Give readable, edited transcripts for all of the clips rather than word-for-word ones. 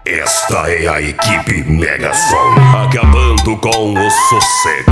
Esta é a equipe Megason, acabando com o sossego.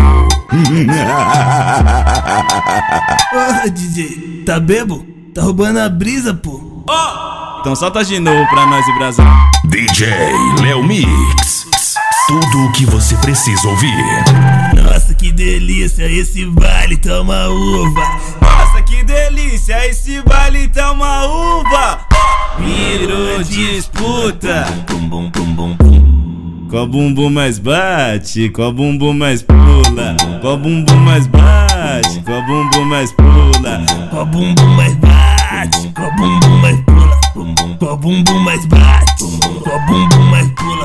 Porra, DJ, tá bebo? Tá roubando a brisa, pô. Então solta de novo pra nós e Brasil. DJ Léo Mix, tudo o que você precisa ouvir. Nossa, que delícia, esse baile toma uva. Nossa, que delícia, esse baile tá uma uva. Virou disputa. Bum, bum, bum, bum, bum. Qual bumbum mais bate, qual bumbum mais pula. Qual bumbum mais bate, qual bumbum mais pula. Qual bumbum mais bate, qual bumbum mais pula. Qual bumbum mais bate, qual bumbum mais pula.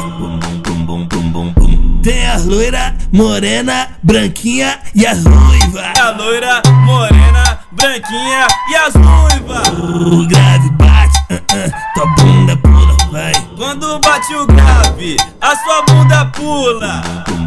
Tem a loira, morena, branquinha e as ruivas. A loira, morena, branquinha e as ruivas. O grave bate, tua bunda pula, vai. Quando bate o grave, a sua bunda pula.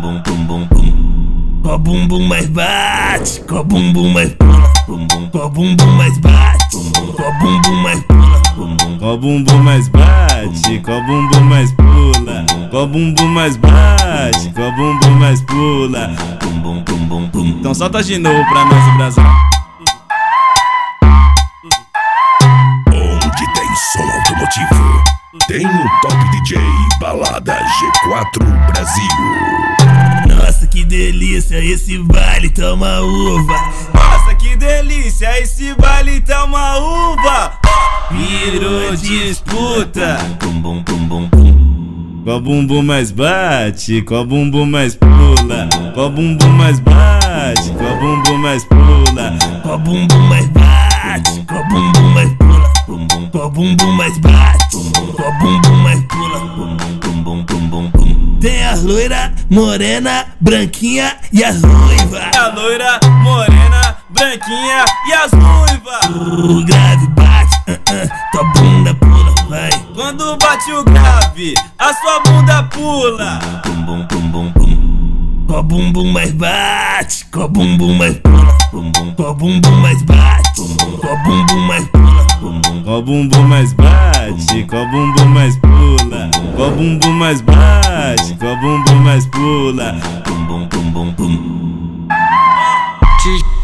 Qual bumbum mais bate, qual bumbum mais pula. Qual bumbum mais bate, qual bumbum mais pula. Qual bumbum mais bate, qual bumbum mais pula. Qual bumbum mais bate, qual bumbum mais pula. Então solta de novo pra nós e Brasil. Onde tem som automotivo, tem o Top DJ Balada G4 Brasil. Nossa, que delícia, esse baile toma uva. Nossa, que delícia, esse baile tá uma uva. Virou disputa. Qual bumbum mais bate, qual bumbum mais pula. Qual bumbum mais bate, qual bumbum mais pula. Qual bumbum mais bate, qual bumbum mais pula. Qual bumbum mais bate, qual bumbum mais pula. Tem a loira, morena, branquinha e as ruivas. A loira, morena, branquinha e as ruivas. O grave bate, tua bunda pula, vai. Quando bate o grave, a sua bunda pula. Qual bumbum mais bate, qual bumbum mais pula. Qual bumbum mais bate, qual bumbum mais pula. Qual bumbum mais bate, qual bumbum mais pula. Qual bumbum mais bate, qual bumbum mais pula.